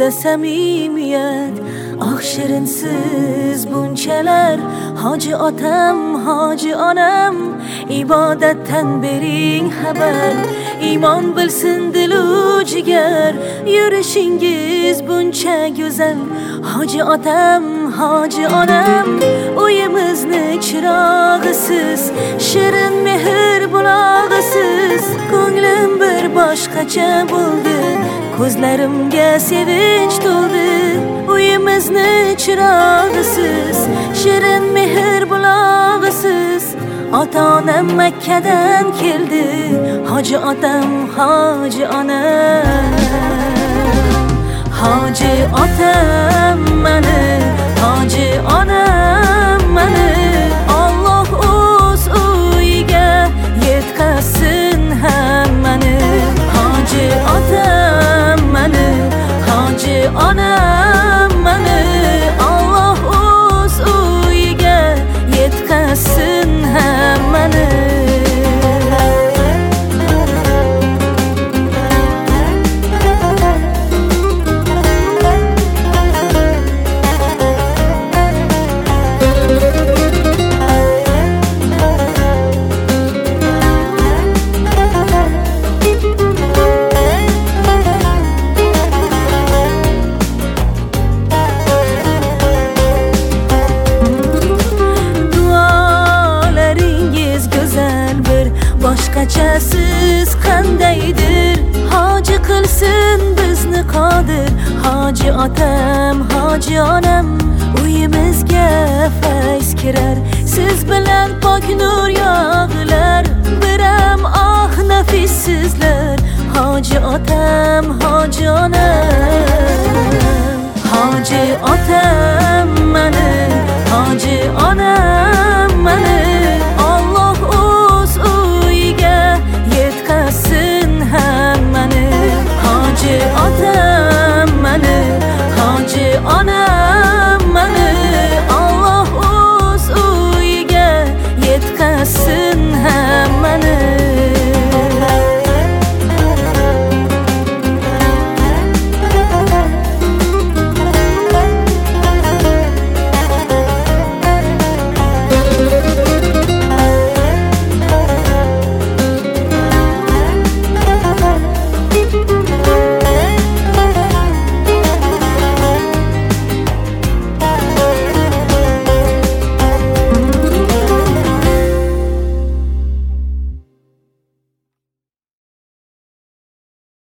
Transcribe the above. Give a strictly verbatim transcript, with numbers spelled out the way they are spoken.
ko'zingda samimiyat, ah shirinsiz bunchalar. Hoji otam, hoji onam, ibodatdan bering xabar. Iymon bilsin dilu jigar, yurishingiz buncha go'zal. Hoji otam, hoji onam, uyimizni chirog'isiz, shirin mehr bulog'isiz. Ko'nglim bir boshqacha bo'ldi, ko'zlarimga sevinch to'ldi. Uyimizni chirog'isiz, shirin mehr bulog'isiz. Ota-onam Makkadan keldi, hoji otam, hoji onam. Hoji otam mani, hoji onam mani, Alloh o'z uyiga yetkazsin hammani. Hoji otam mani, hoji onam mani, Alloh o'z uyiga yetkazsin hammani. Boshqachasiz qandaydir, hoji qilsin bizni qodir. Hoji otam, hoji onam, uyimizga fayz kirar. Siz bilan pok nur yog'ilar, biram oh nafissizlar. Hoji otam, hoji onam.